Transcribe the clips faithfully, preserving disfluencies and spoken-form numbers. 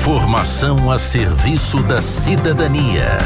Informação a serviço da cidadania.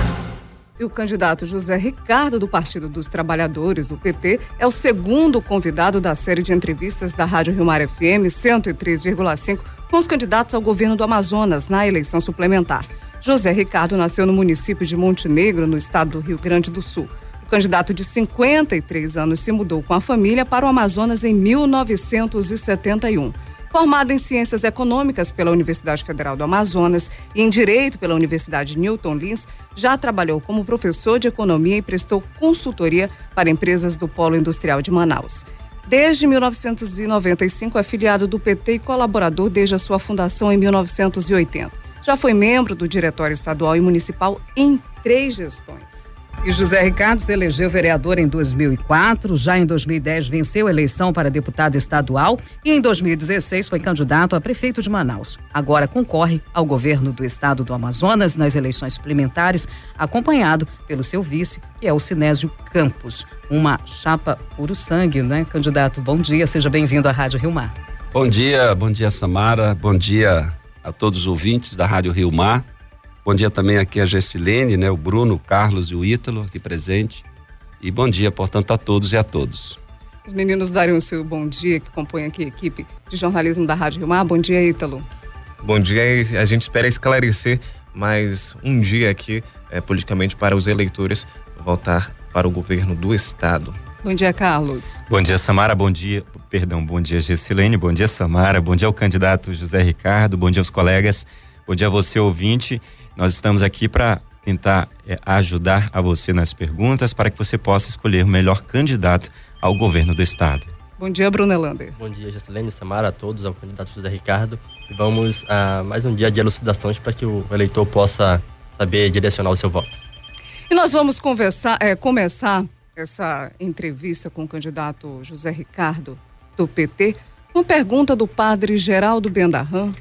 E o candidato José Ricardo, do Partido dos Trabalhadores, o P T, é o segundo convidado da série de entrevistas da Rádio Rio Mar F M cento e três vírgula cinco com os candidatos ao governo do Amazonas na eleição suplementar. José Ricardo nasceu no município de Montenegro, no estado do Rio Grande do Sul. O candidato de cinquenta e três anos se mudou com a família para o Amazonas em mil novecentos e setenta e um. Formado em Ciências Econômicas pela Universidade Federal do Amazonas e em Direito pela Universidade Newton Lins, já trabalhou como professor de Economia e prestou consultoria para empresas do Polo Industrial de Manaus. Desde mil novecentos e noventa e cinco, é afiliado do P T e colaborador desde a sua fundação em mil novecentos e oitenta. Já foi membro do Diretório Estadual e Municipal em três gestões. E José Ricardo se elegeu vereador em dois mil e quatro, já em dois mil e dez venceu a eleição para deputado estadual e em dois mil e dezesseis foi candidato a prefeito de Manaus. Agora concorre ao governo do estado do Amazonas nas eleições suplementares, acompanhado pelo seu vice, que é o Sinésio Campos. Uma chapa puro sangue, né, candidato? Bom dia, seja bem-vindo à Rádio Rio Mar. Bom dia, bom dia, Samara, bom dia a todos os ouvintes da Rádio Rio Mar. Bom dia também aqui a Gessilene, né, o Bruno, o Carlos e o Ítalo aqui presente. E bom dia, portanto, a todos e a todos. Os meninos darem o seu bom dia, que compõem aqui a equipe de jornalismo da Rádio Rio Mar. Bom dia, Ítalo. Bom dia, a gente espera esclarecer mais um dia aqui, é, politicamente, para os eleitores voltar para o governo do estado. Bom dia, Carlos. Bom dia, Samara, bom dia, perdão, bom dia, Gessilene, bom dia, Samara, bom dia ao candidato José Ricardo, bom dia aos colegas, bom dia a você, ouvinte. Nós estamos aqui para tentar é, ajudar a você nas perguntas para que você possa escolher o melhor candidato ao governo do estado. Bom dia, Bruno Elander. Bom dia, Gessilene, Samara, a todos, ao candidato José Ricardo. E vamos a mais um dia de elucidações para que o eleitor possa saber direcionar o seu voto. E nós vamos conversar, é, começar essa entrevista com o candidato José Ricardo, do P T, com pergunta do padre Geraldo Bendarram.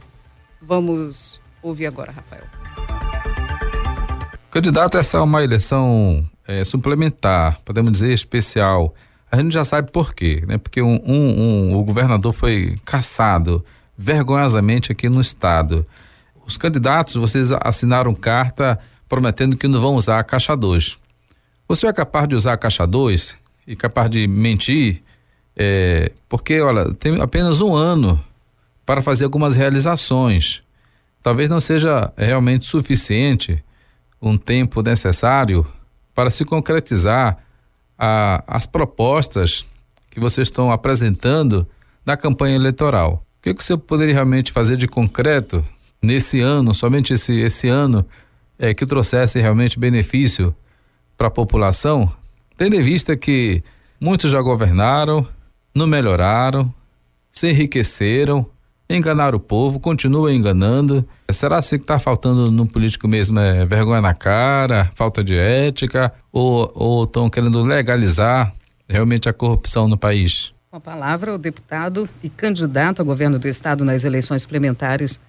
Vamos ouvir agora, Rafael. Candidato, essa é uma eleição é, suplementar, podemos dizer especial. A gente já sabe por quê, né? Porque um, um, um, o governador foi cassado vergonhosamente aqui no estado. Os candidatos, vocês assinaram carta prometendo que não vão usar a caixa dois. Você é capaz de usar a caixa dois e capaz de mentir? É, porque, olha, tem apenas um ano para fazer algumas realizações. Talvez não seja realmente suficiente um tempo necessário para se concretizar a, as propostas que vocês estão apresentando na campanha eleitoral. O que, que você poderia realmente fazer de concreto nesse ano, somente esse, esse ano, é, que trouxesse realmente benefício para a população, tendo em vista que muitos já governaram, não melhoraram, se enriqueceram, enganaram o povo, continuam enganando. Será assim que está faltando no político mesmo é vergonha na cara, falta de ética, ou estão querendo legalizar realmente a corrupção no país? Com a palavra, o deputado e candidato ao governo do estado nas eleições suplementares,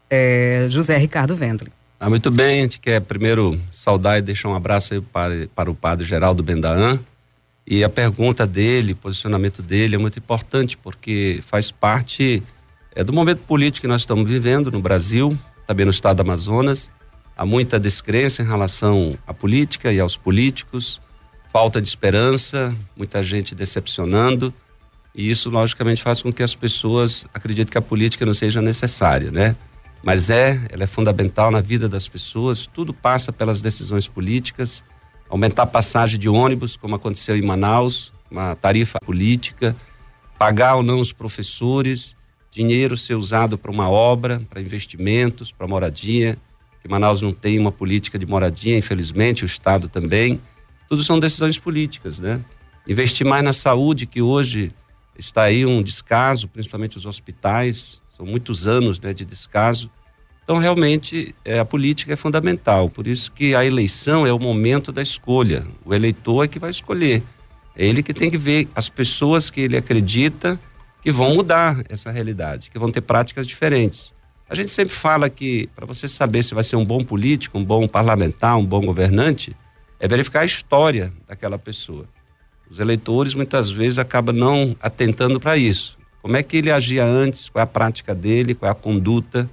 é, José Ricardo Wendling. Ah, muito bem, a gente quer primeiro saudar e deixar um abraço aí para, para o padre Geraldo Bendarram. E a pergunta dele, o posicionamento dele é muito importante, porque faz parte é, do momento político que nós estamos vivendo no Brasil, também no estado do Amazonas. Há muita descrença em relação à política e aos políticos, falta de esperança, muita gente decepcionando, e isso logicamente faz com que as pessoas acreditem que a política não seja necessária, né? Mas é, ela é fundamental na vida das pessoas, tudo passa pelas decisões políticas, aumentar a passagem de ônibus, como aconteceu em Manaus, uma tarifa política, pagar ou não os professores, dinheiro ser usado para uma obra, para investimentos, para moradia, que Manaus não tem uma política de moradia, infelizmente, o estado também, tudo são decisões políticas, né? Investir mais na saúde, que hoje está aí um descaso, principalmente os hospitais, são muitos anos, né, de descaso. Então, realmente, é, a política é fundamental, por isso que a eleição é o momento da escolha, o eleitor é que vai escolher, é ele que tem que ver as pessoas que ele acredita que vão mudar essa realidade, que vão ter práticas diferentes. A gente sempre fala que, para você saber se vai ser um bom político, um bom parlamentar, um bom governante, é verificar a história daquela pessoa. Os eleitores, muitas vezes, acabam não atentando para isso. Como é que ele agia antes, qual é a prática dele, qual é a conduta,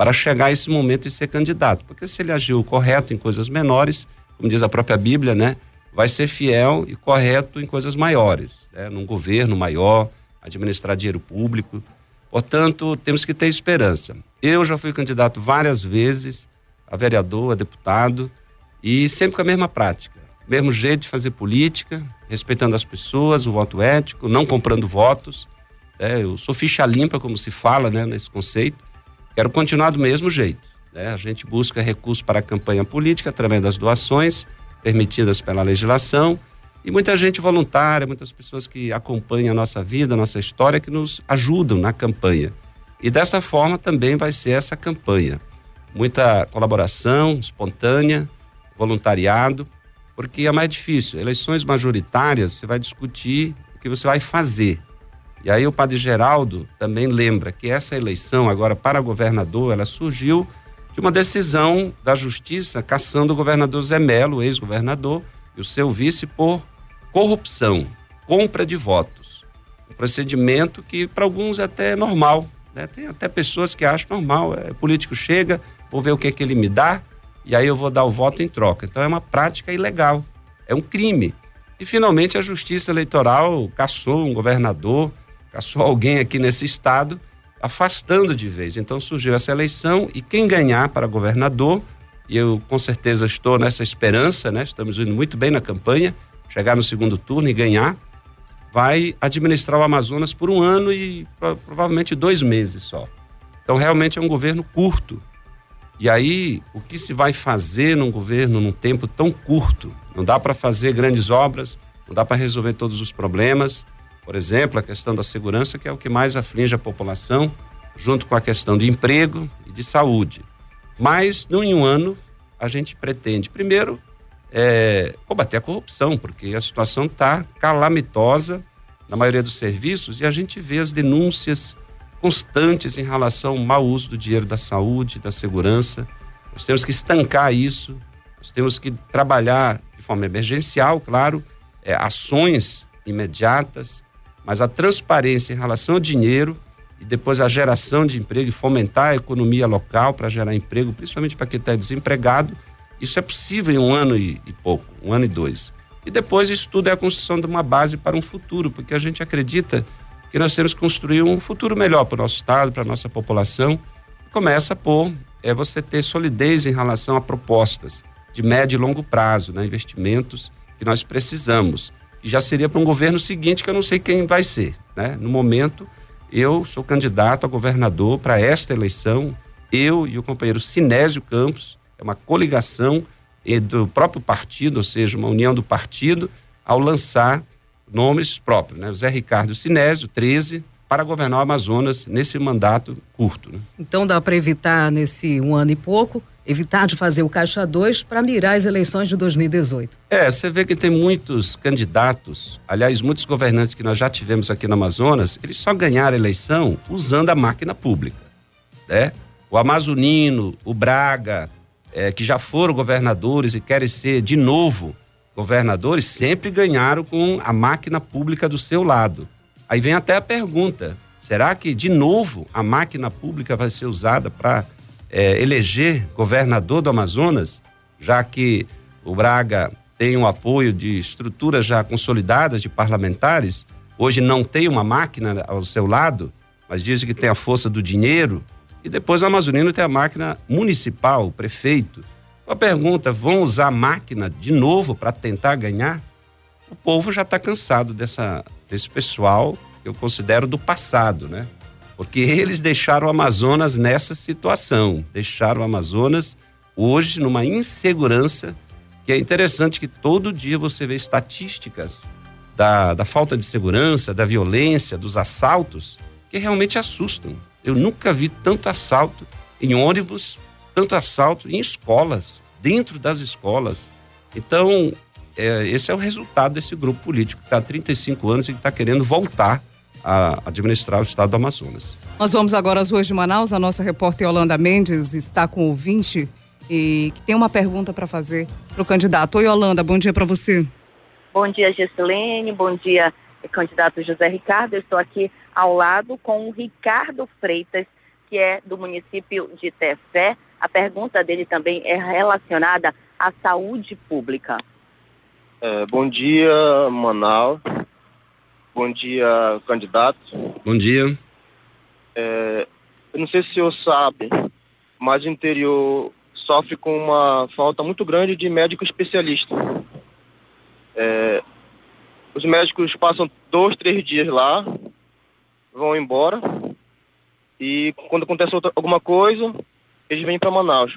para chegar a esse momento e ser candidato. Porque se ele agiu correto em coisas menores, como diz a própria Bíblia, né, vai ser fiel e correto em coisas maiores, né, num governo maior, administrar dinheiro público. Portanto, temos que ter esperança. Eu já fui candidato várias vezes a vereador, a deputado, e sempre com a mesma prática, mesmo jeito de fazer política, respeitando as pessoas, o voto ético, não comprando votos. É, eu sou ficha limpa, como se fala, né, nesse conceito. Quero continuar do mesmo jeito, né? A gente busca recursos para a campanha política através das doações permitidas pela legislação e muita gente voluntária, muitas pessoas que acompanham a nossa vida, a nossa história, que nos ajudam na campanha. E dessa forma também vai ser essa campanha. Muita colaboração espontânea, voluntariado, porque é mais difícil. Eleições majoritárias, você vai discutir o que você vai fazer. E aí o padre Geraldo também lembra que essa eleição agora para governador, ela surgiu de uma decisão da justiça cassando o governador Zé Melo, ex-governador, e o seu vice por corrupção, compra de votos. Um procedimento que para alguns é até normal, né? Tem até pessoas que acham normal, é, político chega, vou ver o que, que ele me dá e aí eu vou dar o voto em troca. Então é uma prática ilegal, é um crime. E finalmente a justiça eleitoral cassou um governador, caçou alguém aqui nesse estado, afastando de vez. Então surgiu essa eleição e quem ganhar para governador, e eu com certeza estou nessa esperança, né? Estamos indo muito bem na campanha, chegar no segundo turno e ganhar, vai administrar o Amazonas por um ano e pro, provavelmente dois meses só. Então realmente é um governo curto. E aí, o que se vai fazer num governo num tempo tão curto? Não dá para fazer grandes obras, não dá para resolver todos os problemas. Por exemplo, a questão da segurança, que é o que mais aflige a população, junto com a questão de emprego e de saúde. Mas, em um ano, a gente pretende, primeiro, é, combater a corrupção, porque a situação está calamitosa na maioria dos serviços e a gente vê as denúncias constantes em relação ao mau uso do dinheiro da saúde, da segurança. Nós temos que estancar isso, nós temos que trabalhar de forma emergencial, claro, é, ações imediatas, mas a transparência em relação ao dinheiro e depois a geração de emprego e fomentar a economia local para gerar emprego, principalmente para quem está desempregado, isso é possível em um ano e, e pouco, um ano e dois. E depois isso tudo é a construção de uma base para um futuro, porque a gente acredita que nós temos que construir um futuro melhor para o nosso estado, para a nossa população. Começa por é, você ter solidez em relação a propostas de médio e longo prazo, né, investimentos que nós precisamos. E já seria para um governo seguinte, que eu não sei quem vai ser, né? No momento, eu sou candidato a governador para esta eleição, eu e o companheiro Sinésio Campos, é uma coligação do próprio partido, ou seja, uma união do partido, ao lançar nomes próprios, né? O Zé Ricardo Sinésio, treze, para governar o Amazonas nesse mandato curto, né? Então dá para evitar nesse um ano e pouco, evitar de fazer o caixa dois para mirar as eleições de dois mil e dezoito. É, você vê que tem muitos candidatos, aliás, muitos governantes que nós já tivemos aqui no Amazonas, eles só ganharam a eleição usando a máquina pública, né? O Amazonino, o Braga, é, que já foram governadores e querem ser de novo governadores, sempre ganharam com a máquina pública do seu lado. Aí vem até a pergunta, será que de novo a máquina pública vai ser usada para É, eleger governador do Amazonas, já que o Braga tem um apoio de estruturas já consolidadas de parlamentares, hoje não tem uma máquina ao seu lado, mas dizem que tem a força do dinheiro, e depois o Amazonino tem a máquina municipal, o prefeito. A pergunta, vão usar a máquina de novo para tentar ganhar? O povo já está cansado dessa, desse pessoal, que eu considero do passado, né? Porque eles deixaram o Amazonas nessa situação, deixaram o Amazonas hoje numa insegurança, que é interessante que todo dia você vê estatísticas da, da falta de segurança, da violência, dos assaltos, que realmente assustam. Eu nunca vi tanto assalto em ônibus, tanto assalto em escolas, dentro das escolas. Então, é, esse é o resultado desse grupo político que está há trinta e cinco anos e que está querendo voltar a administrar o estado do Amazonas. Nós vamos agora às ruas de Manaus. A nossa repórter Yolanda Mendes está com o ouvinte e que tem uma pergunta para fazer para o candidato. Oi, Yolanda, bom dia para você. Bom dia, Gessilene, bom dia, candidato José Ricardo. Eu estou aqui ao lado com o Ricardo Freitas, que é do município de Tefé. A pergunta dele também é relacionada à saúde pública. É, bom dia, Manaus. Bom dia, candidato. Bom dia. É, eu não sei se o senhor sabe, mas o interior sofre com uma falta muito grande de médico especialista. É, os médicos passam dois, três dias lá, vão embora, e quando acontece outra, alguma coisa, eles vêm para Manaus.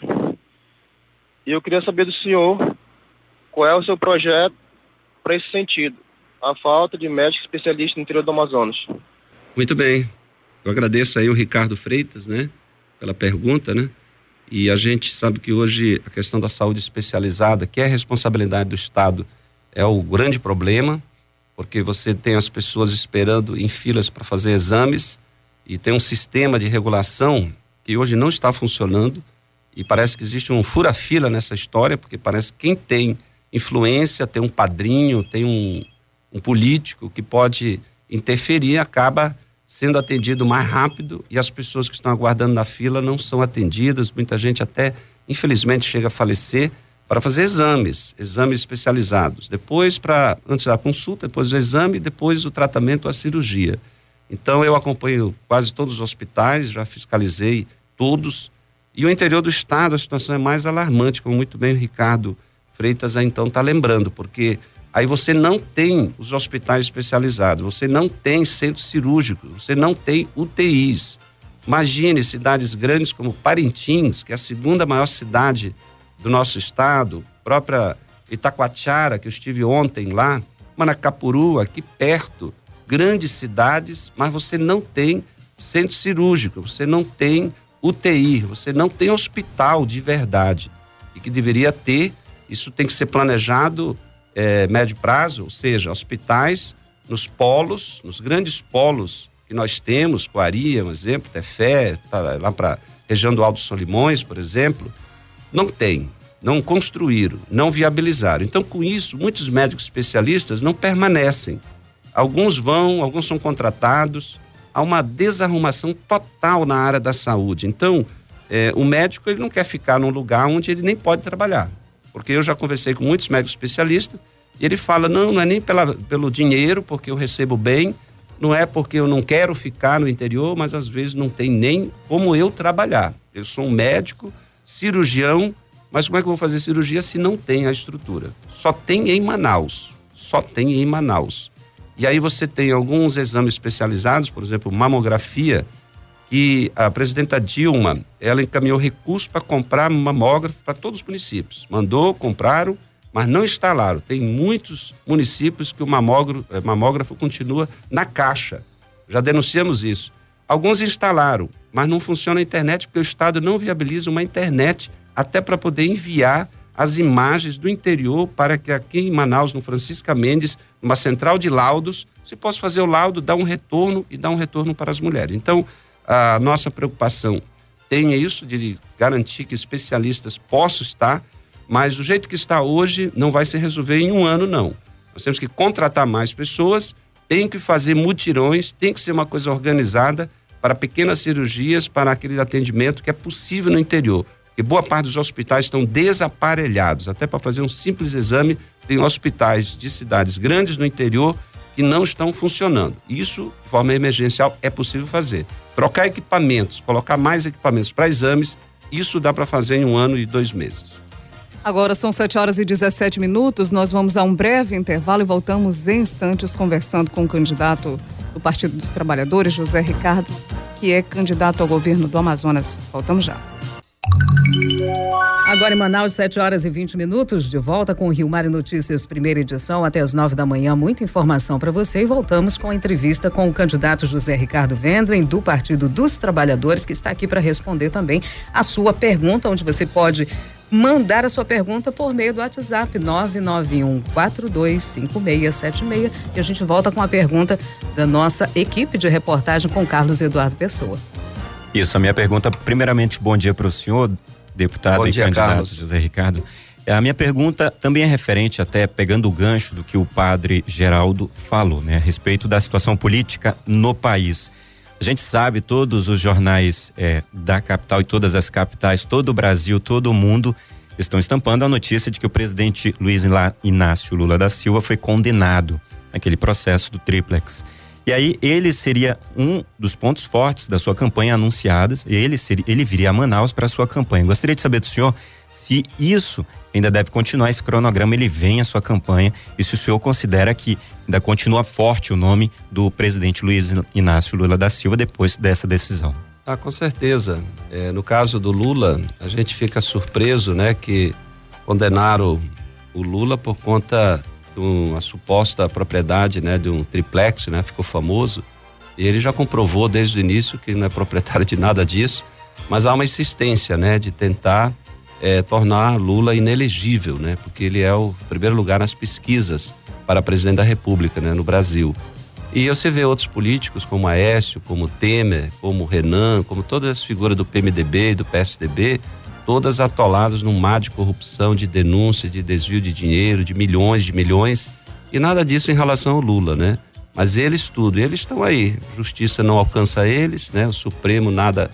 E eu queria saber do senhor qual é o seu projeto para esse sentido, a falta de médico especialista no interior do Amazonas. Muito bem. Eu agradeço aí o Ricardo Freitas, né, pela pergunta, né? E a gente sabe que hoje a questão da saúde especializada, que é responsabilidade do Estado, é o grande problema, porque você tem as pessoas esperando em filas para fazer exames e tem um sistema de regulação que hoje não está funcionando e parece que existe um fura-fila nessa história, porque parece que quem tem influência, tem um padrinho, tem um, um político que pode interferir, acaba sendo atendido mais rápido e as pessoas que estão aguardando na fila não são atendidas. Muita gente até, infelizmente, chega a falecer para fazer exames, exames especializados. Depois, para antes da consulta, depois do exame, depois o tratamento, a cirurgia. Então, eu acompanho quase todos os hospitais, já fiscalizei todos. E o interior do estado, a situação é mais alarmante, como muito bem o Ricardo Freitas aí, então está lembrando, porque aí você não tem os hospitais especializados, você não tem centros cirúrgicos, você não tem U T Is. Imagine cidades grandes como Parintins, que é a segunda maior cidade do nosso estado, própria Itacoatiara, que eu estive ontem lá, Manacapuru, aqui perto, grandes cidades, mas você não tem centro cirúrgico, você não tem U T I, você não tem hospital de verdade, e que deveria ter. Isso tem que ser planejado É, médio prazo, ou seja, hospitais nos polos, nos grandes polos que nós temos, Coaria, um exemplo, Tefé, tá lá para região do Alto Solimões, por exemplo, não tem, não construíram, não viabilizaram. Então, com isso, muitos médicos especialistas não permanecem. Alguns vão, alguns são contratados, há uma desarrumação total na área da saúde. Então, é, o médico ele não quer ficar num lugar onde ele nem pode trabalhar. Porque eu já conversei com muitos médicos especialistas e ele fala, não, não é nem pela, pelo dinheiro, porque eu recebo bem, não é porque eu não quero ficar no interior, mas às vezes não tem nem como eu trabalhar. Eu sou um médico, cirurgião, mas como é que eu vou fazer cirurgia se não tem a estrutura? Só tem em Manaus, só tem em Manaus. E aí você tem alguns exames especializados, por exemplo, mamografia, que a presidenta Dilma, ela encaminhou recurso para comprar mamógrafo para todos os municípios. Mandou, compraram, mas não instalaram. Tem muitos municípios que o mamógrafo, mamógrafo continua na caixa. Já denunciamos isso. Alguns instalaram, mas não funciona a internet porque o Estado não viabiliza uma internet até para poder enviar as imagens do interior para que aqui em Manaus, no Francisca Mendes, numa central de laudos, se possa fazer o laudo, dar um retorno e dar um retorno para as mulheres. Então, a nossa preocupação tem isso de garantir que especialistas possam estar, mas do jeito que está hoje não vai se resolver em um ano, não. Nós temos que contratar mais pessoas, tem que fazer mutirões, tem que ser uma coisa organizada para pequenas cirurgias, para aquele atendimento que é possível no interior. Porque boa parte dos hospitais estão desaparelhados, até para fazer um simples exame, tem hospitais de cidades grandes no interior que não estão funcionando. Isso, de forma emergencial, é possível fazer. Trocar equipamentos, colocar mais equipamentos para exames, isso dá para fazer em um ano e dois meses. Agora são sete horas e dezessete minutos, nós vamos a um breve intervalo e voltamos em instantes conversando com o candidato do Partido dos Trabalhadores, José Ricardo, que é candidato ao governo do Amazonas. Voltamos já. Agora em Manaus, sete horas e vinte minutos, de volta com o Rio Mar Notícias, primeira edição, até as nove da manhã, muita informação para você e voltamos com a entrevista com o candidato José Ricardo Wendlen, do Partido dos Trabalhadores, que está aqui para responder também a sua pergunta, onde você pode mandar a sua pergunta por meio do WhatsApp nove nove um quatro dois cinco seis sete seis e a gente volta com a pergunta da nossa equipe de reportagem com Carlos Eduardo Pessoa. Isso, a minha pergunta, primeiramente, bom dia para o senhor, deputado bom e dia, candidato Carlos. José Ricardo. A minha pergunta também é referente, até pegando o gancho do que o padre Geraldo falou, né, a respeito da situação política no país. A gente sabe, todos os jornais é, da capital e todas as capitais, todo o Brasil, todo o mundo estão estampando a notícia de que o presidente Luiz Inácio Lula da Silva foi condenado naquele processo do triplex. E aí ele seria um dos pontos fortes da sua campanha anunciadas, ele, seria, ele viria a Manaus para a sua campanha. Gostaria de saber do senhor se isso ainda deve continuar, esse cronograma, ele vem à sua campanha, e se o senhor considera que ainda continua forte o nome do presidente Luiz Inácio Lula da Silva depois dessa decisão. Ah, com certeza. É, no caso do Lula, a gente fica surpreso, né, que condenaram o Lula por conta de uma suposta propriedade, né, de um triplex, né, ficou famoso, e ele já comprovou desde o início que não é proprietário de nada disso, mas há uma insistência, né, de tentar é, tornar Lula inelegível, né, porque ele é o primeiro lugar nas pesquisas para presidente da República, né, no Brasil. E você vê outros políticos como Aécio, como Temer, como Renan, como todas as figuras do P M D B e do P S D B, todas atoladas num mar de corrupção, de denúncia, de desvio de dinheiro, de milhões de milhões, e nada disso em relação ao Lula, né? Mas eles tudo, eles estão aí, justiça não alcança eles, né? O Supremo nada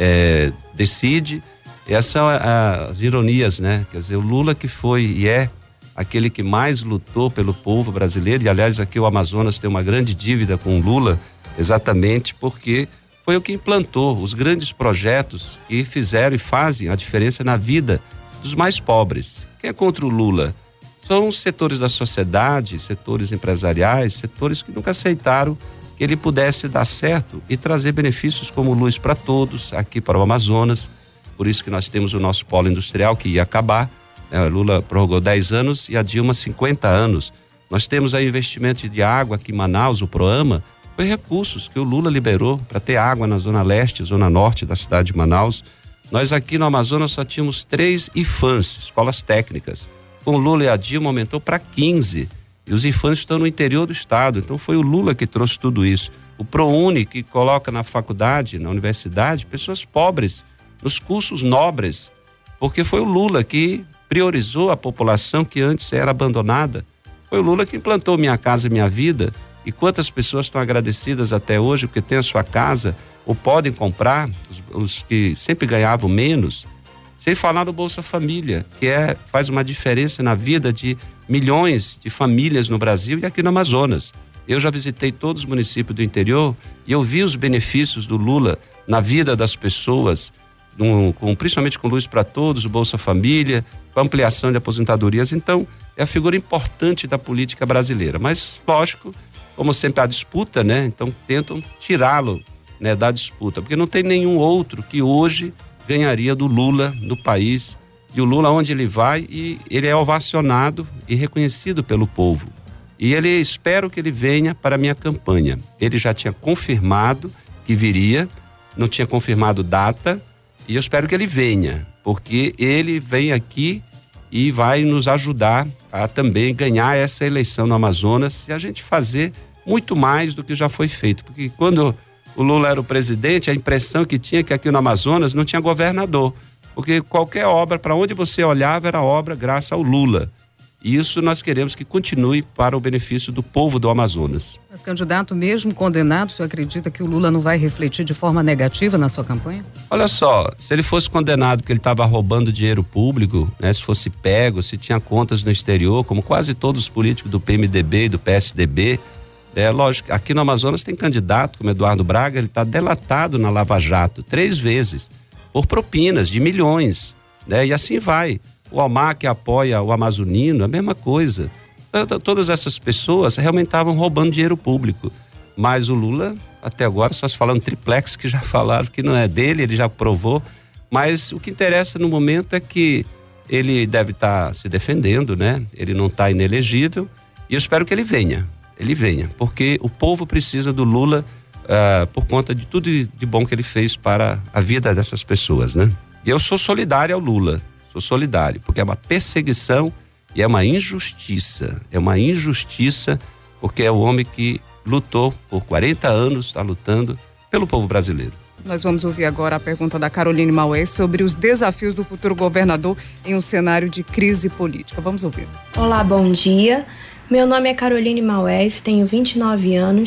é, decide, essas são as ironias, né? Quer dizer, o Lula que foi e é aquele que mais lutou pelo povo brasileiro, e aliás aqui o Amazonas tem uma grande dívida com o Lula, exatamente porque foi o que implantou os grandes projetos que fizeram e fazem a diferença na vida dos mais pobres. Quem é contra o Lula? São os setores da sociedade, setores empresariais, setores que nunca aceitaram que ele pudesse dar certo e trazer benefícios como luz para todos, aqui para o Amazonas. Por isso que nós temos o nosso polo industrial que ia acabar. Lula prorrogou dez anos e a Dilma cinquenta anos. Nós temos aí investimento de água aqui em Manaus, o PROAMA, foi recursos que o Lula liberou para ter água na zona leste, zona norte da cidade de Manaus. Nós aqui no Amazonas só tínhamos três I F A Ns, escolas técnicas. Com o Lula e a Dilma aumentou para quinze. E os I F A Ns estão no interior do estado. Então foi o Lula que trouxe tudo isso. O ProUni, que coloca na faculdade, na universidade, pessoas pobres, nos cursos nobres. Porque foi o Lula que priorizou a população que antes era abandonada. Foi o Lula que implantou Minha Casa Minha Vida. E quantas pessoas estão agradecidas até hoje porque têm a sua casa ou podem comprar, os, os que sempre ganhavam menos, sem falar do Bolsa Família, que é, faz uma diferença na vida de milhões de famílias no Brasil e aqui no Amazonas. Eu já visitei todos os municípios do interior e eu vi os benefícios do Lula na vida das pessoas, um, com, principalmente com Luz para Todos, o Bolsa Família, com a ampliação de aposentadorias. Então, é a figura importante da política brasileira. Mas, lógico, como sempre há disputa, né? Então tentam tirá-lo, né, da disputa, porque não tem nenhum outro que hoje ganharia do Lula no país. E o Lula, onde ele vai, e ele é ovacionado e reconhecido pelo povo. E ele, espero que ele venha para a minha campanha. Ele já tinha confirmado que viria, não tinha confirmado data, e eu espero que ele venha, porque ele vem aqui e vai nos ajudar a também ganhar essa eleição no Amazonas e a gente fazer muito mais do que já foi feito, porque quando o Lula era o presidente, a impressão que tinha que aqui no Amazonas não tinha governador, porque qualquer obra, para onde você olhava, era obra graças ao Lula. E isso nós queremos que continue para o benefício do povo do Amazonas. Mas, candidato, mesmo condenado, o senhor acredita que o Lula não vai refletir de forma negativa na sua campanha? Olha só, se ele fosse condenado porque ele estava roubando dinheiro público, né, se fosse pego, se tinha contas no exterior, como quase todos os políticos do P M D B e do P S D B, é lógico, aqui no Amazonas tem candidato como Eduardo Braga, ele está delatado na Lava Jato três vezes por propinas de milhões, né? E assim vai. O Almar que apoia o amazonino, a mesma coisa. Todas essas pessoas realmente estavam roubando dinheiro público. Mas o Lula, até agora, só se falando triplex, que já falaram que não é dele, ele já provou. Mas o que interessa no momento é que ele deve estar tá se defendendo, né? Ele não está inelegível e eu espero que ele venha. Ele venha, porque o povo precisa do Lula uh, por conta de tudo de bom que ele fez para a vida dessas pessoas, né? E eu sou solidário ao Lula. Sou solidário, porque é uma perseguição e é uma injustiça, é uma injustiça, porque é o homem que lutou por quarenta anos, está lutando pelo povo brasileiro. Nós vamos ouvir agora a pergunta da Caroline Maués sobre os desafios do futuro governador em um cenário de crise política. Vamos ouvir. Olá, bom dia. Meu nome é Caroline Maués, tenho vinte e nove anos,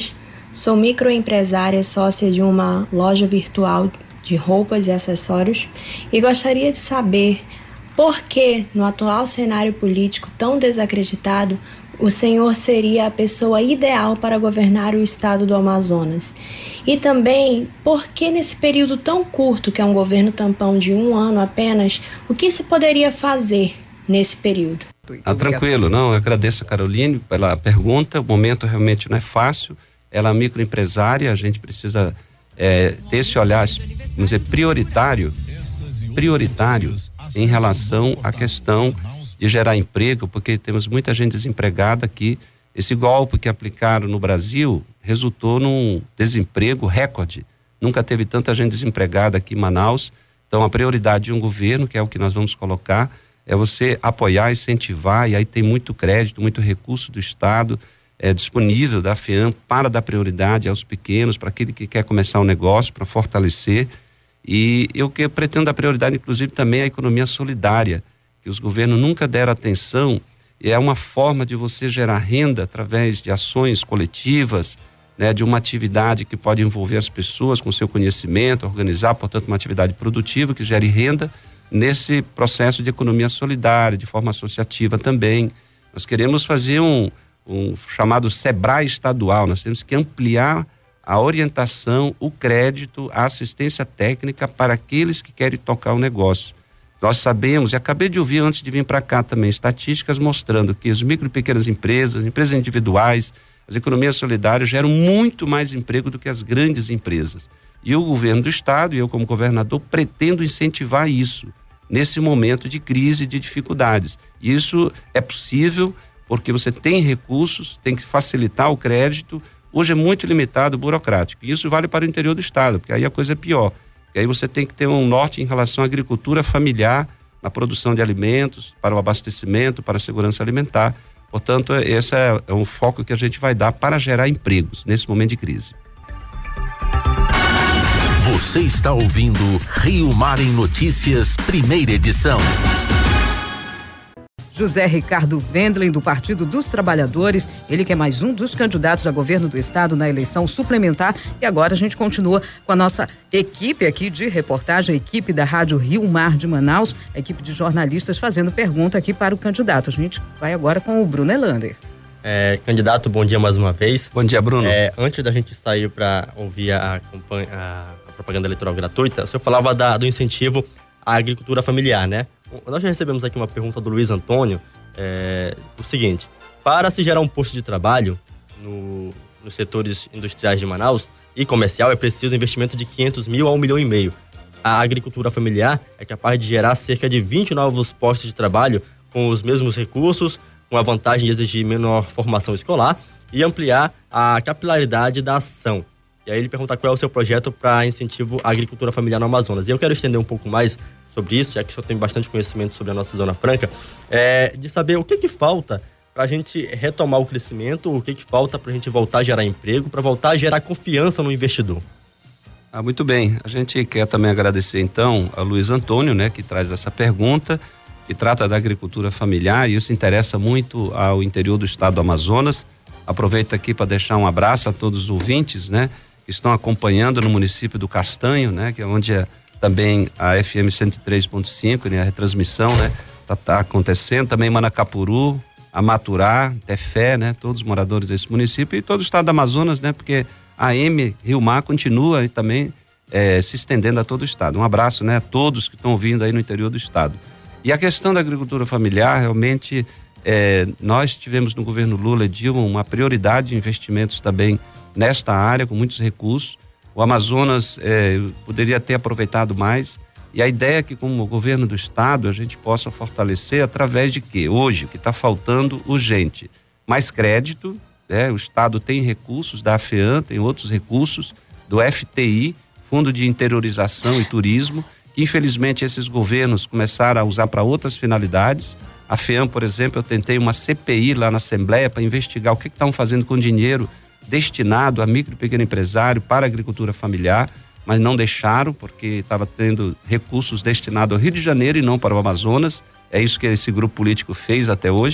Sou microempresária, sócia de uma loja virtual de roupas e acessórios e gostaria de saber por que, no atual cenário político tão desacreditado, o senhor seria a pessoa ideal para governar o estado do Amazonas. E também, por que nesse período tão curto, que é um governo tampão de um ano apenas, o que se poderia fazer nesse período? Ah, tranquilo, não, eu agradeço a Caroline pela pergunta, o momento realmente não é fácil, ela é microempresária, a gente precisa é, ter esse olhar, vamos dizer, prioritário, prioritário em relação à questão de gerar emprego, porque temos muita gente desempregada aqui. Esse golpe que aplicaram no Brasil resultou num desemprego recorde. Nunca teve tanta gente desempregada aqui em Manaus. Então, a prioridade de um governo, que é o que nós vamos colocar, é você apoiar, incentivar, e aí tem muito crédito, muito recurso do Estado é, disponível da FEAM para dar prioridade aos pequenos, para aquele que quer começar um negócio, para fortalecer. E eu que pretendo dar prioridade, inclusive, também à economia solidária, que os governos nunca deram atenção, e é uma forma de você gerar renda através de ações coletivas, né, de uma atividade que pode envolver as pessoas com seu conhecimento, organizar, portanto, uma atividade produtiva que gere renda nesse processo de economia solidária, de forma associativa também. Nós queremos fazer um, um chamado SEBRAE estadual, nós temos que ampliar a orientação, o crédito, a assistência técnica para aqueles que querem tocar o negócio. Nós sabemos, e acabei de ouvir antes de vir para cá também, estatísticas mostrando que as micro e pequenas empresas, empresas individuais, as economias solidárias geram muito mais emprego do que as grandes empresas. E o governo do estado, e eu como governador, pretendo incentivar isso nesse momento de crise e de dificuldades. Isso é possível porque você tem recursos, tem que facilitar o crédito. Hoje é muito limitado, burocrático. E isso vale para o interior do estado, porque aí a coisa é pior. E aí você tem que ter um norte em relação à agricultura familiar, na produção de alimentos, para o abastecimento, para a segurança alimentar. Portanto, esse é, é um foco que a gente vai dar para gerar empregos nesse momento de crise. Você está ouvindo Rio Mar em Notícias, primeira edição. José Ricardo Wendlen, do Partido dos Trabalhadores, ele que é mais um dos candidatos a governo do estado na eleição suplementar. E agora a gente continua com a nossa equipe aqui de reportagem, a equipe da Rádio Rio Mar de Manaus, a equipe de jornalistas fazendo pergunta aqui para o candidato. A gente vai agora com o Bruno Elander. É, candidato, bom dia mais uma vez. Bom dia, Bruno. É, antes da gente sair para ouvir a, campanha, a, a propaganda eleitoral gratuita, o senhor falava da, do incentivo à agricultura familiar, né? Nós já recebemos aqui uma pergunta do Luiz Antônio, é, o seguinte: para se gerar um posto de trabalho no, nos setores industriais de Manaus e comercial, é preciso um investimento de quinhentos mil a um milhão e meio. A agricultura familiar é capaz de gerar cerca de vinte novos postos de trabalho com os mesmos recursos, com a vantagem de exigir menor formação escolar e ampliar a capilaridade da ação. E aí ele pergunta qual é o seu projeto para incentivo à agricultura familiar no Amazonas. E eu quero estender um pouco mais sobre isso, já que o senhor tem bastante conhecimento sobre a nossa Zona Franca, é, de saber o que que falta para a gente retomar o crescimento, o que que falta para a gente voltar a gerar emprego, para voltar a gerar confiança no investidor. Ah, muito bem. A gente quer também agradecer então a Luiz Antônio, né, que traz essa pergunta, que trata da agricultura familiar, e isso interessa muito ao interior do estado do Amazonas. Aproveito aqui para deixar um abraço a todos os ouvintes, né, que estão acompanhando no município do Castanho, né, que é onde é também a F M cento e três ponto cinco, né, a retransmissão, né, tá, tá acontecendo, também Manacapuru, Amaturá, Tefé, né, todos os moradores desse município e todo o estado do Amazonas, né, porque a M Rio Mar continua e também é, se estendendo a todo o estado. Um abraço, né, a todos que estão vindo aí no interior do estado. E a questão da agricultura familiar, realmente, é, nós tivemos no governo Lula e Dilma uma prioridade de investimentos também nesta área, com muitos recursos. O Amazonas eh, poderia ter aproveitado mais, e a ideia é que, como governo do estado, a gente possa fortalecer através de quê? Hoje, o que está faltando urgente? Mais crédito, né? O estado tem recursos da FEAM, tem outros recursos, do F T I, Fundo de Interiorização e Turismo, que infelizmente esses governos começaram a usar para outras finalidades. A FEAM, por exemplo, eu tentei uma C P I lá na Assembleia para investigar o que estavam fazendo com o dinheiro destinado a micro e pequeno empresário para a agricultura familiar, mas não deixaram porque estava tendo recursos destinados ao Rio de Janeiro e não para o Amazonas. É isso que esse grupo político fez até hoje.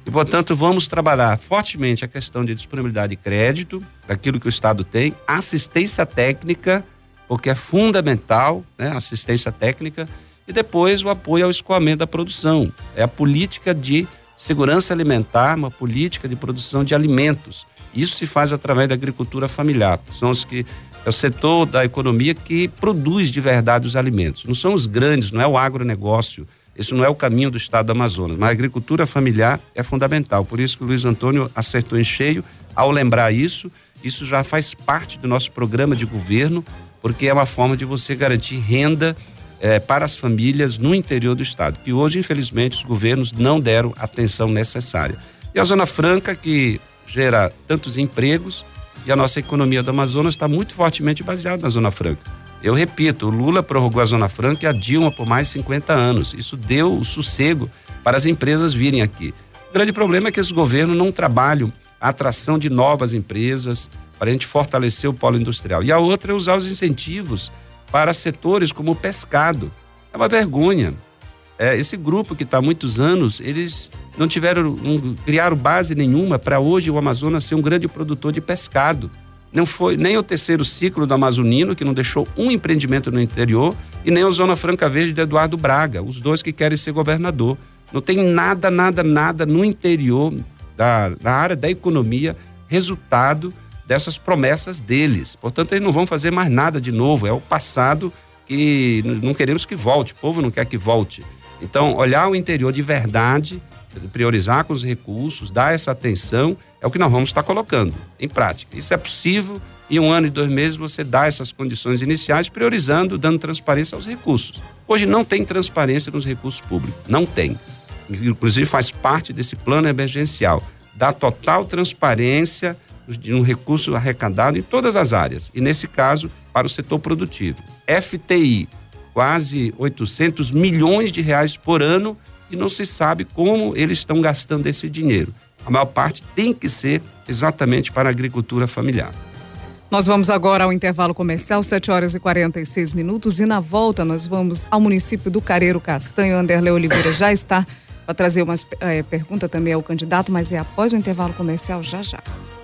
E, portanto, vamos trabalhar fortemente a questão de disponibilidade de crédito, daquilo que o Estado tem, assistência técnica, porque é fundamental, né, assistência técnica, e depois o apoio ao escoamento da produção. É a política de segurança alimentar, uma política de produção de alimentos. Isso se faz através da agricultura familiar. São os que é o setor da economia que produz de verdade os alimentos. Não são os grandes, não é o agronegócio. Esse não é o caminho do estado do Amazonas, mas a agricultura familiar é fundamental. Por isso que o Luiz Antônio acertou em cheio ao lembrar isso. Isso já faz parte do nosso programa de governo, porque é uma forma de você garantir renda eh, para as famílias no interior do estado, que hoje, infelizmente, os governos não deram a atenção necessária. E a Zona Franca, que gera tantos empregos, e a nossa economia do Amazonas está muito fortemente baseada na Zona Franca. Eu repito, o Lula prorrogou a Zona Franca e a Dilma por mais cinquenta anos. Isso deu o sossego para as empresas virem aqui. O grande problema é que os governos não trabalham a atração de novas empresas para a gente fortalecer o polo industrial. E a outra é usar os incentivos para setores como o pescado. É uma vergonha. É, esse grupo que está há muitos anos, eles não tiveram, não criaram base nenhuma para hoje o Amazonas ser um grande produtor de pescado. Não foi nem o terceiro ciclo do Amazonino, que não deixou um empreendimento no interior, e nem o Zona Franca Verde de Eduardo Braga, os dois que querem ser governador. Não tem nada, nada, nada no interior da, da área da economia, resultado dessas promessas deles. Portanto, eles não vão fazer mais nada de novo, é o passado que não queremos que volte, o povo não quer que volte. Então, olhar o interior de verdade, priorizar com os recursos, dar essa atenção, é o que nós vamos estar colocando em prática. Isso é possível, em um ano e dois meses você dá essas condições iniciais, priorizando, dando transparência aos recursos. Hoje não tem transparência nos recursos públicos, não tem. Inclusive faz parte desse plano emergencial, dá total transparência no recurso arrecadado em todas as áreas, e nesse caso, para o setor produtivo. F T I, quase oitocentos milhões de reais por ano, e não se sabe como eles estão gastando esse dinheiro. A maior parte tem que ser exatamente para a agricultura familiar. Nós vamos agora ao intervalo comercial, sete horas e quarenta e seis minutos, e na volta nós vamos ao município do Careiro Castanho. Anderlei Oliveira já está para trazer uma é, pergunta também ao candidato, mas é após o intervalo comercial, já já.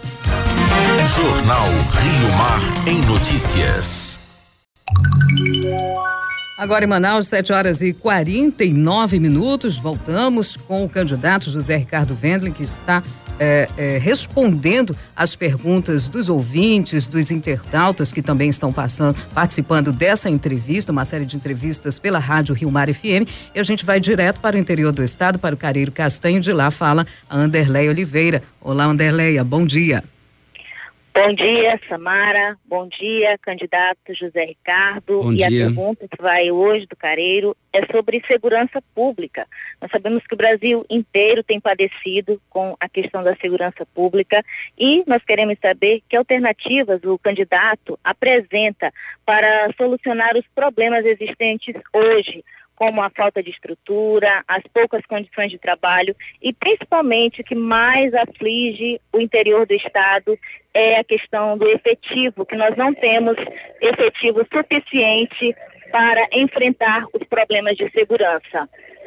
Jornal Rio Mar em Notícias. Agora em Manaus, sete horas e quarenta e nove minutos, voltamos com o candidato José Ricardo Wendling, que está é, é, respondendo às perguntas dos ouvintes, dos internautas que também estão passando, participando dessa entrevista, uma série de entrevistas pela Rádio Rio Mar F M. E a gente vai direto para o interior do estado, para o Careiro Castanho. De lá fala a Anderlei Oliveira. Olá, Anderleia, bom dia. Bom dia, Samara. Bom dia, candidato José Ricardo. Bom e dia. A pergunta que vai hoje do Careiro é sobre segurança pública. Nós sabemos que o Brasil inteiro tem padecido com a questão da segurança pública e nós queremos saber que alternativas o candidato apresenta para solucionar os problemas existentes hoje, como a falta de estrutura, as poucas condições de trabalho e principalmente o que mais aflige o interior do estado é a questão do efetivo, que nós não temos efetivo suficiente para enfrentar os problemas de segurança.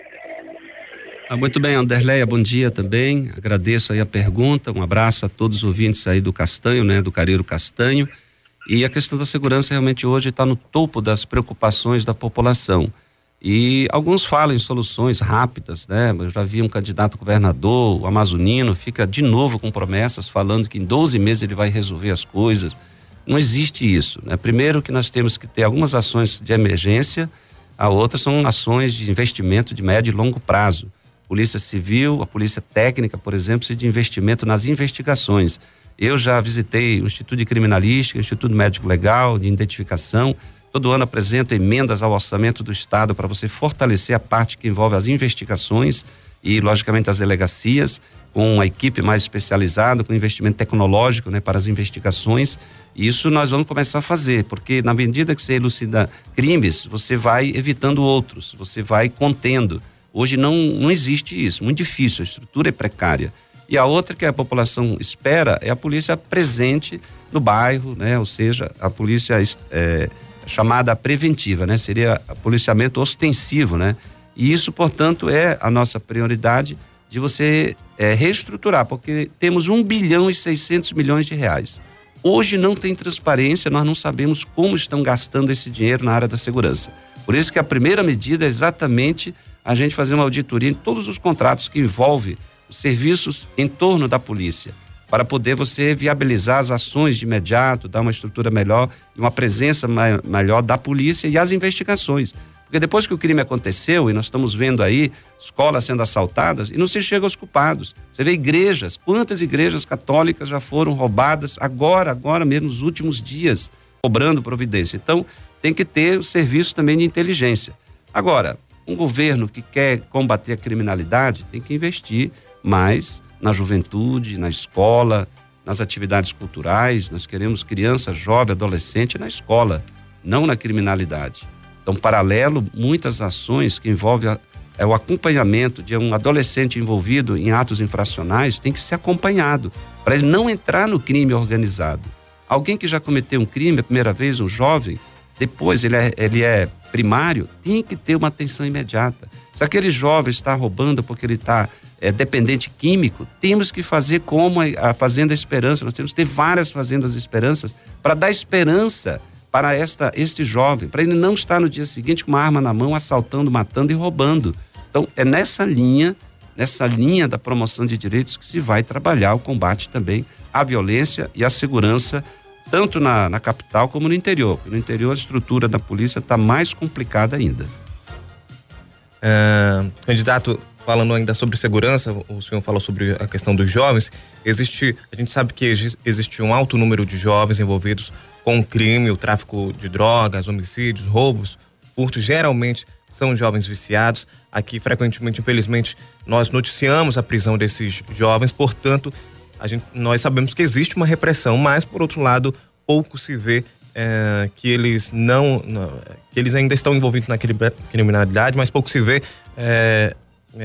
Ah, muito bem, Anderleia, bom dia também. Agradeço aí a pergunta, um abraço a todos os ouvintes aí do Castanho, né, do Careiro Castanho. E a questão da segurança realmente hoje está no topo das preocupações da população. E alguns falam em soluções rápidas, né? Eu já vi um candidato governador, o amazonino, fica de novo com promessas falando que em doze meses ele vai resolver as coisas. Não existe isso, né? Primeiro que nós temos que ter algumas ações de emergência, a outra são ações de investimento de médio e longo prazo. Polícia Civil, a Polícia Técnica, por exemplo, precisa de investimento nas investigações. Eu já visitei o Instituto de Criminalística, o Instituto Médico Legal, de identificação. Todo ano apresento emendas ao orçamento do Estado para você fortalecer a parte que envolve as investigações e, logicamente, as delegacias, com uma equipe mais especializada, com investimento tecnológico, né, para as investigações. E isso nós vamos começar a fazer, porque na medida que você elucida crimes, você vai evitando outros, você vai contendo. Hoje não, não existe isso, muito difícil, a estrutura é precária. E a outra que a população espera é a polícia presente no bairro, né, ou seja, a polícia é, chamada preventiva, né? Seria policiamento ostensivo, né? E isso, portanto, é a nossa prioridade de você é, reestruturar, porque temos um bilhão e seiscentos milhões de reais. Hoje não tem transparência, nós não sabemos como estão gastando esse dinheiro na área da segurança. Por isso que a primeira medida é exatamente a gente fazer uma auditoria em todos os contratos que envolvem os serviços em torno da polícia, para poder você viabilizar as ações de imediato, dar uma estrutura melhor e uma presença mai- melhor da polícia e as investigações. Porque depois que o crime aconteceu, e nós estamos vendo aí escolas sendo assaltadas, e não se chega aos culpados. Você vê igrejas, quantas igrejas católicas já foram roubadas agora, agora mesmo, nos últimos dias, cobrando providência. Então, tem que ter o serviço também de inteligência. Agora, um governo que quer combater a criminalidade tem que investir mais na juventude, na escola, nas atividades culturais. Nós queremos criança, jovem, adolescente na escola, não na criminalidade. Então, paralelo, muitas ações que envolvem a, é, o acompanhamento de um adolescente envolvido em atos infracionais tem que ser acompanhado, para ele não entrar no crime organizado. Alguém que já cometeu um crime a primeira vez, um jovem, depois ele é, ele é primário, tem que ter uma atenção imediata. Se aquele jovem está roubando porque ele está é, dependente químico, temos que fazer como a, a Fazenda Esperança, nós temos que ter várias Fazendas Esperanças para dar esperança para esta, este jovem, para ele não estar no dia seguinte com uma arma na mão, assaltando, matando e roubando. Então, é nessa linha, nessa linha da promoção de direitos que se vai trabalhar o combate também à violência e à segurança, tanto na, na capital como no interior. No interior, a estrutura da polícia está mais complicada ainda. Uh, candidato, falando ainda sobre segurança, o senhor falou sobre a questão dos jovens. Existe, a gente sabe que existe um alto número de jovens envolvidos com o crime, o tráfico de drogas, homicídios, roubos, furtos. Geralmente são jovens viciados. Aqui, frequentemente, infelizmente, nós noticiamos a prisão desses jovens. Portanto, a gente, nós sabemos que existe uma repressão, mas, por outro lado, pouco se vê é, que eles não, não, que eles ainda estão envolvidos na criminalidade, mas pouco se vê é,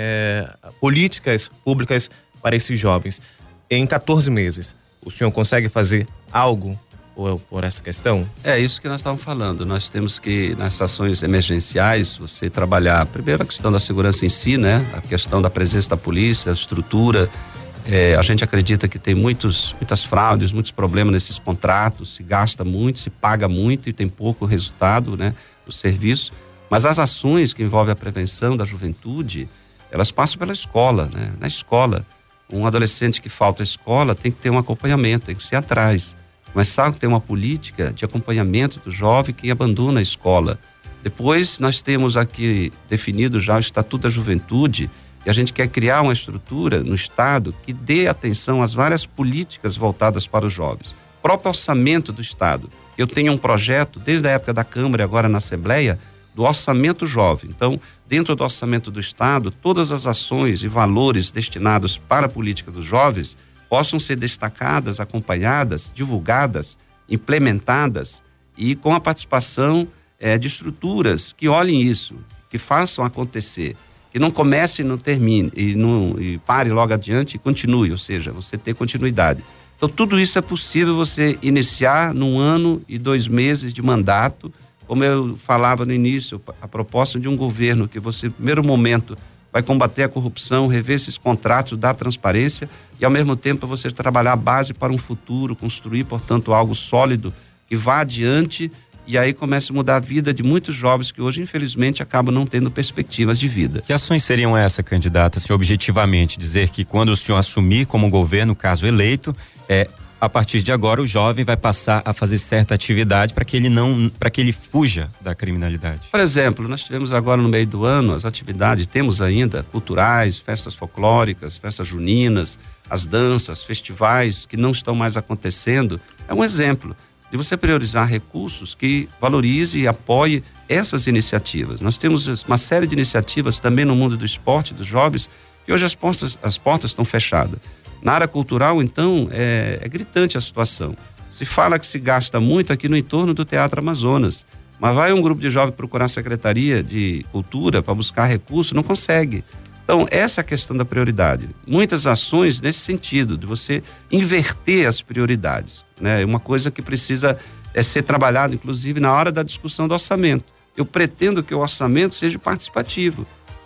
é, políticas públicas para esses jovens. Em quatorze meses, o senhor consegue fazer algo por, por essa questão? É isso que nós estávamos falando. Nós temos que, nas ações emergenciais, você trabalhar primeiro a questão da segurança em si, né? A questão da presença da polícia, a estrutura. É, a gente acredita que tem muitos, muitas fraudes, muitos problemas nesses contratos, se gasta muito, se paga muito e tem pouco resultado, né, do serviço. Mas as ações que envolvem a prevenção da juventude, elas passam pela escola, né? Na escola, um adolescente que falta à escola tem que ter um acompanhamento, tem que ser atrás. Mas sabe que tem uma política de acompanhamento do jovem que abandona a escola. Depois nós temos aqui definido já o Estatuto da Juventude, e a gente quer criar uma estrutura no Estado que dê atenção às várias políticas voltadas para os jovens. O próprio orçamento do Estado. Eu tenho um projeto, desde a época da Câmara e agora na Assembleia, do orçamento jovem. Então, dentro do orçamento do Estado, todas as ações e valores destinados para a política dos jovens possam ser destacadas, acompanhadas, divulgadas, implementadas e com a participação eh, de estruturas que olhem isso, que façam acontecer. Que não comece e não termine, e, não, e pare logo adiante e continue, ou seja, você ter continuidade. Então, tudo isso é possível você iniciar num ano e dois meses de mandato, como eu falava no início, a proposta de um governo que você, no primeiro momento, vai combater a corrupção, rever esses contratos, dar transparência e, ao mesmo tempo, você trabalhar a base para um futuro, construir, portanto, algo sólido que vá adiante. E aí começa a mudar a vida de muitos jovens que hoje, infelizmente, acabam não tendo perspectivas de vida. Que ações seriam essas, candidato, assim, objetivamente? Dizer que quando o senhor assumir como governo, caso eleito, é, a partir de agora o jovem vai passar a fazer certa atividade para que ele não, para que ele fuja da criminalidade. Por exemplo, nós tivemos agora no meio do ano as atividades, temos ainda culturais, festas folclóricas, festas juninas, as danças, festivais que não estão mais acontecendo. É um exemplo de você priorizar recursos que valorize e apoie essas iniciativas. Nós temos uma série de iniciativas também no mundo do esporte, dos jovens, que hoje as portas, as portas estão fechadas. Na área cultural, então, é, é gritante a situação. Se fala que se gasta muito aqui no entorno do Teatro Amazonas, mas vai um grupo de jovens procurar a Secretaria de Cultura para buscar recursos, não consegue. Então, essa é a questão da prioridade. Muitas ações nesse sentido, de você inverter as prioridades, né? É uma coisa que precisa é, ser trabalhada, inclusive, na hora da discussão do orçamento. Eu pretendo que o orçamento seja participativo.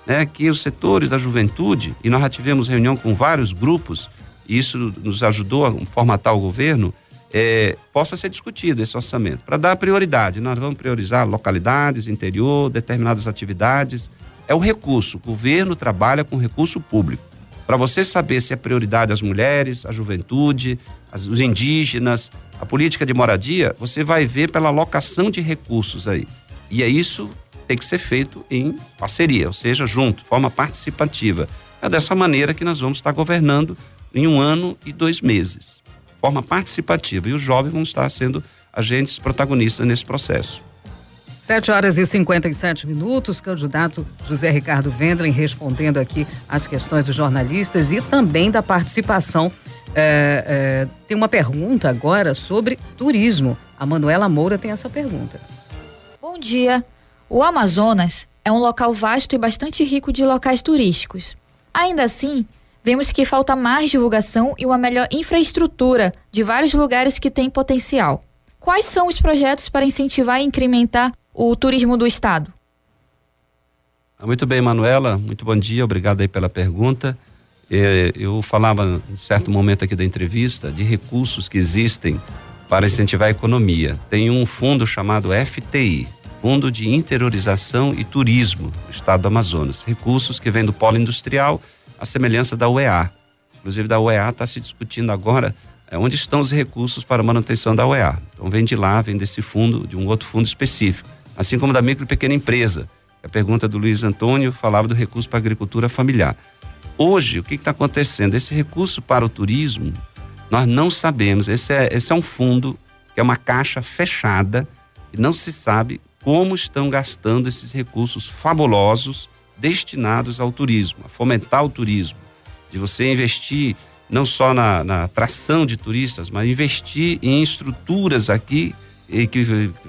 né, que os setores da juventude, e nós já tivemos reunião com vários grupos, e isso nos ajudou a formatar o governo, é, possa ser discutido esse orçamento, para dar prioridade. Nós vamos priorizar localidades, interior, determinadas atividades. É o recurso, o governo trabalha com recurso público. Para você saber se é prioridade as mulheres, a juventude, as, os indígenas, a política de moradia, você vai ver pela alocação de recursos aí. E é isso tem que ser feito em parceria, ou seja, junto, forma participativa. É dessa maneira que nós vamos estar governando em um ano e dois meses. Forma participativa, e os jovens vão estar sendo agentes protagonistas nesse processo. sete horas e cinquenta e sete minutos, candidato José Ricardo Wendling respondendo aqui as questões dos jornalistas e também da participação. É, é, tem uma pergunta agora sobre turismo. A Manuela Moura tem essa pergunta. Bom dia. O Amazonas é um local vasto e bastante rico de locais turísticos. Ainda assim, vemos que falta mais divulgação e uma melhor infraestrutura de vários lugares que têm potencial. Quais são os projetos para incentivar e incrementar o turismo do estado? Muito bem, Manuela, muito bom dia, obrigado aí pela pergunta. É, eu falava em certo momento aqui da entrevista de recursos que existem para incentivar a economia. Tem um fundo chamado F T I, Fundo de Interiorização e Turismo do estado do Amazonas. Recursos que vêm do polo industrial, a semelhança da U E A. Inclusive da U E A está se discutindo agora é, onde estão os recursos para a manutenção da U E A. Então vem de lá, vem desse fundo, de um outro fundo específico. Assim como da micro e pequena empresa. A pergunta do Luiz Antônio falava do recurso para a agricultura familiar. Hoje, o que está acontecendo? Esse recurso para o turismo, nós não sabemos. Esse é, esse é um fundo que é uma caixa fechada e não se sabe como estão gastando esses recursos fabulosos destinados ao turismo, a fomentar o turismo, de você investir não só na, na atração de turistas, mas investir em estruturas aqui e que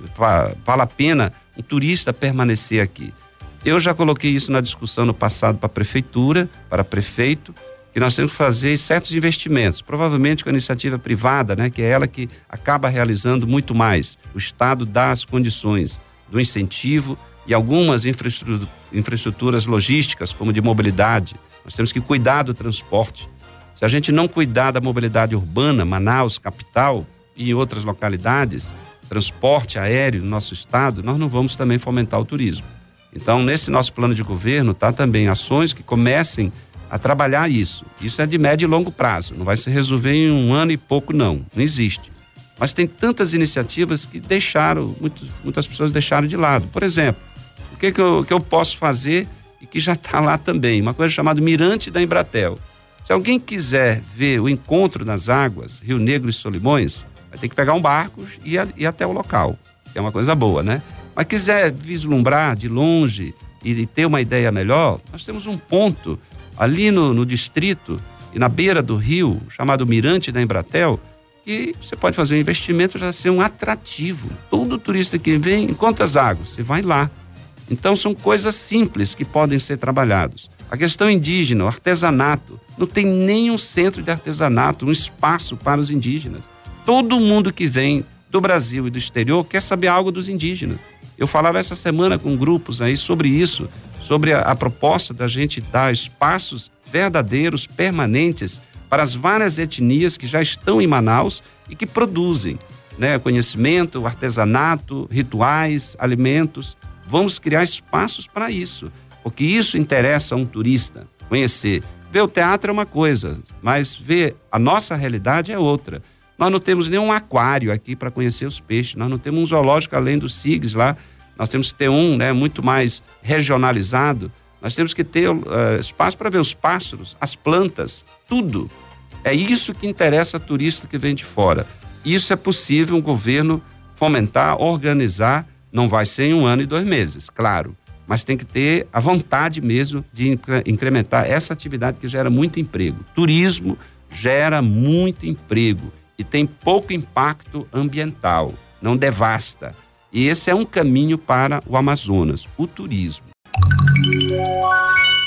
vale a pena um turista permanecer aqui. Eu já coloquei isso na discussão no passado para a prefeitura, para prefeito, que nós temos que fazer certos investimentos, provavelmente com a iniciativa privada, né, que é ela que acaba realizando muito mais. O Estado dá as condições do incentivo e algumas infraestruturas, infraestruturas logísticas, como de mobilidade. Nós temos que cuidar do transporte. Se a gente não cuidar da mobilidade urbana, Manaus, capital e em outras localidades, transporte aéreo no nosso estado, nós não vamos também fomentar o turismo. Então, nesse nosso plano de governo, tá também ações que comecem a trabalhar isso. Isso é de médio e longo prazo, não vai se resolver em um ano e pouco, não, não existe. Mas tem tantas iniciativas que deixaram, muito, muitas pessoas deixaram de lado. Por exemplo, o que, que, eu, que eu posso fazer e que já está lá também? Uma coisa chamada Mirante da Embratel. Se alguém quiser ver o encontro nas águas, Rio Negro e Solimões, vai ter que pegar um barco e ir, ir até o local, que é uma coisa boa, né? Mas quiser vislumbrar de longe e, e ter uma ideia melhor, nós temos um ponto ali no, no distrito e na beira do rio, chamado Mirante da Embratel, que você pode fazer um investimento já ser um atrativo. Todo turista que vem encontra as águas, você vai lá. Então são coisas simples que podem ser trabalhados. A questão indígena, o artesanato, não tem nenhum centro de artesanato, um espaço para os indígenas. Todo mundo que vem do Brasil e do exterior quer saber algo dos indígenas. Eu falava essa semana com grupos aí sobre isso, sobre a, a proposta da gente dar espaços verdadeiros, permanentes, para as várias etnias que já estão em Manaus e que produzem, né, conhecimento, artesanato, rituais, alimentos. Vamos criar espaços para isso, porque isso interessa a um turista, conhecer. Ver o teatro é uma coisa, mas ver a nossa realidade é outra. Nós não temos nenhum aquário aqui para conhecer os peixes, nós não temos um zoológico além dos S I Gs lá, nós temos que ter um, né, muito mais regionalizado, nós temos que ter uh, espaço para ver os pássaros, as plantas, tudo. É isso que interessa a turista que vem de fora. Isso é possível um governo fomentar, organizar, não vai ser em um ano e dois meses, claro, mas tem que ter a vontade mesmo de incrementar essa atividade que gera muito emprego. Turismo gera muito emprego e tem pouco impacto ambiental, não devasta. E esse é um caminho para o Amazonas, o turismo.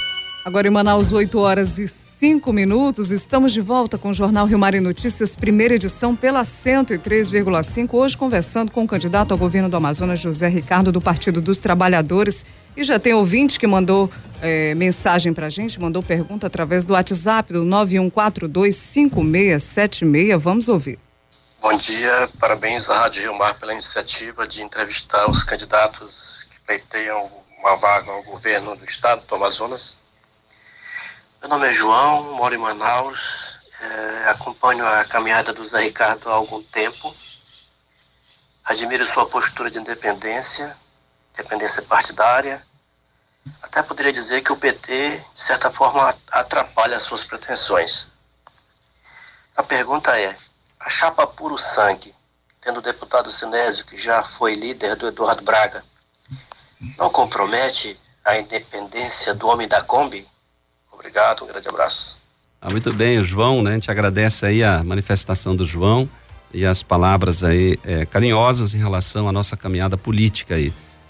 Agora em Manaus, oito horas e cinco minutos, estamos de volta com o Jornal Rio Mar e Notícias, primeira edição pela cento e três vírgula cinco, hoje conversando com o candidato ao governo do Amazonas, José Ricardo, do Partido dos Trabalhadores. E já tem ouvinte que mandou eh, mensagem pra gente, mandou pergunta através do WhatsApp do nove um quatro dois cinco seis sete seis. Vamos ouvir. Bom dia, parabéns à Rádio Rio Mar pela iniciativa de entrevistar os candidatos que pleiteiam uma vaga ao governo do estado do Amazonas. Meu nome é João, moro em Manaus, é, acompanho a caminhada do Zé Ricardo há algum tempo. Admiro sua postura de independência, independência partidária. Até poderia dizer que o P T, de certa forma, atrapalha as suas pretensões. A pergunta é, a chapa Puro Sangue, tendo o deputado Sinésio, que já foi líder do Eduardo Braga, não compromete a independência do homem da Kombi? Obrigado, um grande abraço. Ah, muito bem, o João, né? A gente agradece aí a manifestação do João e as palavras aí é, carinhosas em relação à nossa caminhada política aí.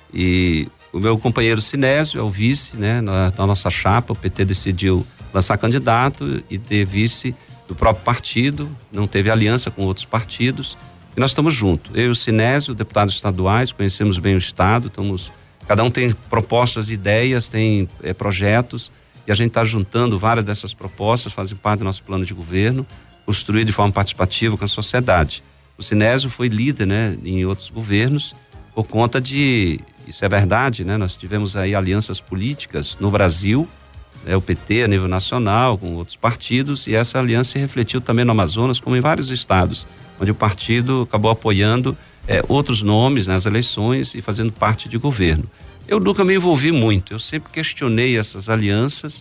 E o meu companheiro Sinésio é o vice, né? Na, na nossa chapa, o P T decidiu lançar candidato e ter vice do próprio partido, não teve aliança com outros partidos e nós estamos juntos. Eu e o Sinésio, deputados estaduais, conhecemos bem o estado, estamos, cada um tem propostas, ideias, tem é, projetos, e a gente está juntando várias dessas propostas, fazem parte do nosso plano de governo, construir de forma participativa com a sociedade. O Sinésio foi líder, né, em outros governos, por conta de, isso é verdade, né, nós tivemos aí alianças políticas no Brasil, né, o P T a nível nacional, com outros partidos, e essa aliança se refletiu também no Amazonas, como em vários estados, onde o partido acabou apoiando eh, outros nomes nas eleições e fazendo parte de governo. Eu nunca me envolvi muito, eu sempre questionei essas alianças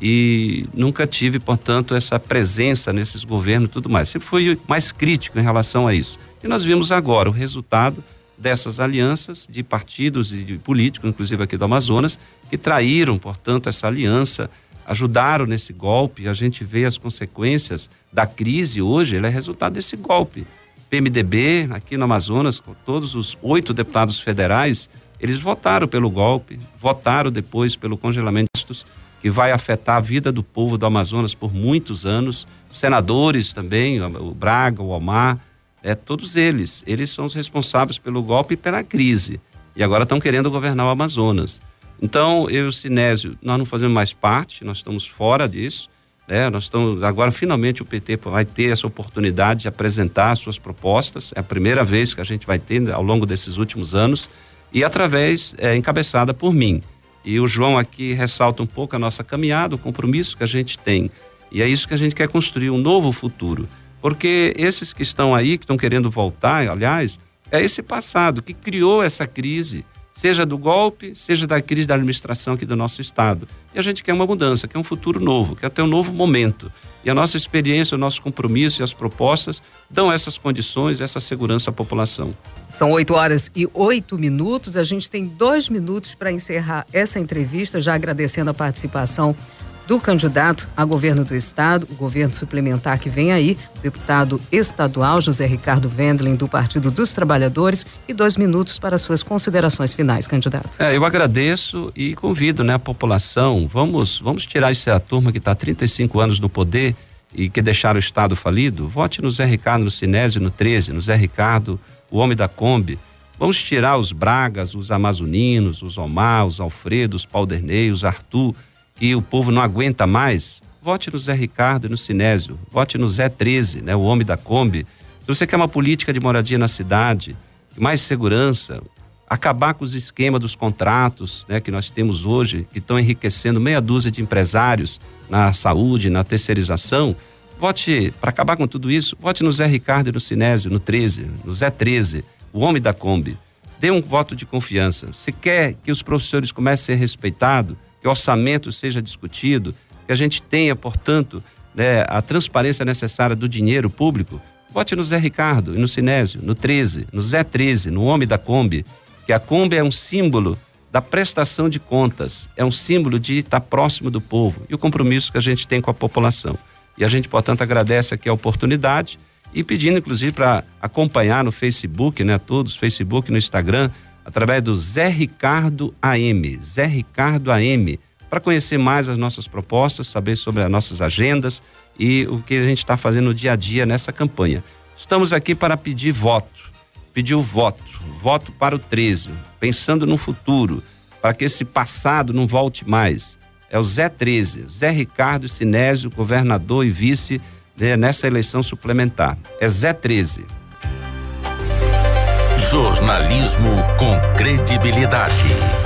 e nunca tive, portanto, essa presença nesses governos e tudo mais. Sempre fui mais crítico em relação a isso. E nós vimos agora o resultado dessas alianças de partidos e de políticos, inclusive aqui do Amazonas, que traíram, portanto, essa aliança, ajudaram nesse golpe. A gente vê as consequências da crise hoje, ela é resultado desse golpe. P M D B, aqui no Amazonas, com todos os oito deputados federais, eles votaram pelo golpe, votaram depois pelo congelamento que vai afetar a vida do povo do Amazonas por muitos anos. Senadores também, o Braga, o Omar, é, todos eles, eles são os responsáveis pelo golpe e pela crise. E agora estão querendo governar o Amazonas. Então, eu e o Sinésio, nós não fazemos mais parte, nós estamos fora disso, né? Nós estamos, agora finalmente o P T vai ter essa oportunidade de apresentar suas propostas, é a primeira vez que a gente vai ter ao longo desses últimos anos, e através, é, encabeçada por mim. E o João aqui ressalta um pouco a nossa caminhada, o compromisso que a gente tem. E é isso que a gente quer construir, um novo futuro. Porque esses que estão aí, que estão querendo voltar, aliás, é esse passado que criou essa crise, seja do golpe, seja da crise da administração aqui do nosso estado. E a gente quer uma mudança, quer um futuro novo, quer ter um novo momento. E a nossa experiência, o nosso compromisso e as propostas dão essas condições, essa segurança à população. São oito horas e oito minutos. A gente tem dois minutos para encerrar essa entrevista, já agradecendo a participação do candidato a governo do estado, o governo suplementar que vem aí, o deputado estadual José Ricardo Wendling, do Partido dos Trabalhadores, e dois minutos para suas considerações finais, candidato. É, eu agradeço e convido, né, a população, vamos, vamos tirar essa turma que está há trinta e cinco anos no poder e que deixaram o estado falido. Vote no Zé Ricardo, no Sinésio, no treze, no Zé Ricardo, o homem da Kombi. Vamos tirar os Bragas, os Amazoninos, os Omar, os Alfredo, os Pauderney, os Arthur, que o povo não aguenta mais. Vote no Zé Ricardo e no Sinésio, vote no Zé treze, né, o homem da Kombi. Se você quer uma política de moradia na cidade, mais segurança, acabar com os esquemas dos contratos, né, que nós temos hoje, que estão enriquecendo meia dúzia de empresários na saúde, na terceirização, vote, para acabar com tudo isso, vote no Zé Ricardo e no Sinésio, no treze, no Zé treze, o homem da Kombi. Dê um voto de confiança. Se quer que os professores comecem a ser respeitados, que o orçamento seja discutido, que a gente tenha, portanto, né, a transparência necessária do dinheiro público, vote no Zé Ricardo e no Sinésio, no treze, no Zé treze, no homem da Kombi, que a Kombi é um símbolo da prestação de contas, é um símbolo de estar próximo do povo e o compromisso que a gente tem com a população. E a gente, portanto, agradece aqui a oportunidade e pedindo, inclusive, para acompanhar no Facebook, né, todos, Facebook, no Instagram, através do Zé Ricardo A M, Zé Ricardo A M, para conhecer mais as nossas propostas, saber sobre as nossas agendas e o que a gente está fazendo no dia a dia nessa campanha. Estamos aqui para pedir voto, pedir o voto, voto para o treze, pensando no futuro, para que esse passado não volte mais. É o Zé treze, Zé Ricardo Sinésio, governador e vice, né, nessa eleição suplementar. É Zé treze. Jornalismo com credibilidade.